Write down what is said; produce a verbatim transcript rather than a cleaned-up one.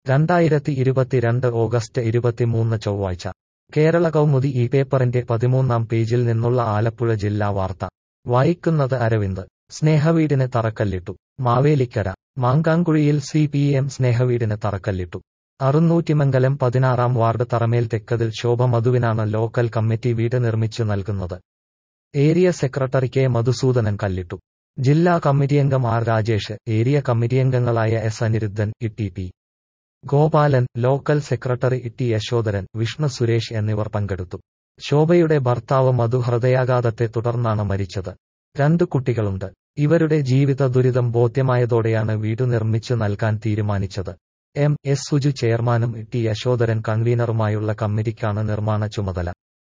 രണ്ടായിരത്തി ഇരുപത്തിരണ്ട് ഓഗസ്റ്റ് ഇരുപത്തിമൂന്ന് ചൊവ്വാഴ്ച കേരള കൗമുദി ഈ പേപ്പറിന്റെ പതിമൂന്നാം പേജിൽ നിന്നുള്ള ആലപ്പുഴ ജില്ലാ വാർത്ത വായിക്കുന്നത് അരവിന്ദ്. സ്നേഹവീടിന് തറക്കല്ലിട്ടു. മാവേലിക്കര. മാങ്കാങ്കുഴിയിൽ സി പി എം സ്നേഹവീടിന് തറക്കല്ലിട്ടു. അറുന്നൂറ്റിമംഗലം പതിനാറാം വാർഡ് തറമേൽ തെക്കതിൽ ശോഭ മധുവിനാണ് ലോക്കൽ കമ്മിറ്റി വീട് നിർമ്മിച്ചു നൽകുന്നത്. ഏരിയ സെക്രട്ടറി കെ മധുസൂദനൻ കല്ലിട്ടു. ജില്ലാ കമ്മിറ്റിയംഗം ആർ രാജേഷ്, ഏരിയ കമ്മിറ്റിയംഗങ്ങളായ S Aniruddhan, E T P Gopalan, local secretary E T Yashodharan, Vishnu Suresh എന്നിവർ പങ്കെടുത്തു. ശോഭയുടെ ഭർത്താവ് മധു ഹൃദയാഘാതത്തെ തുടർന്നാണ് മരിച്ചത്. രണ്ടു കുട്ടികളുണ്ട്. ഇവരുടെ ജീവിത ദുരിതം ബോധ്യമായതോടെയാണ് വീടു നിർമ്മിച്ചു നൽകാൻ തീരുമാനിച്ചത്. എം എസ് സുജു ചെയർമാനും ഇ ടി യശോധരൻ കൺവീനറുമായുള്ള കമ്മിറ്റിക്കാണ് നിർമ്മാണ ചുമതല.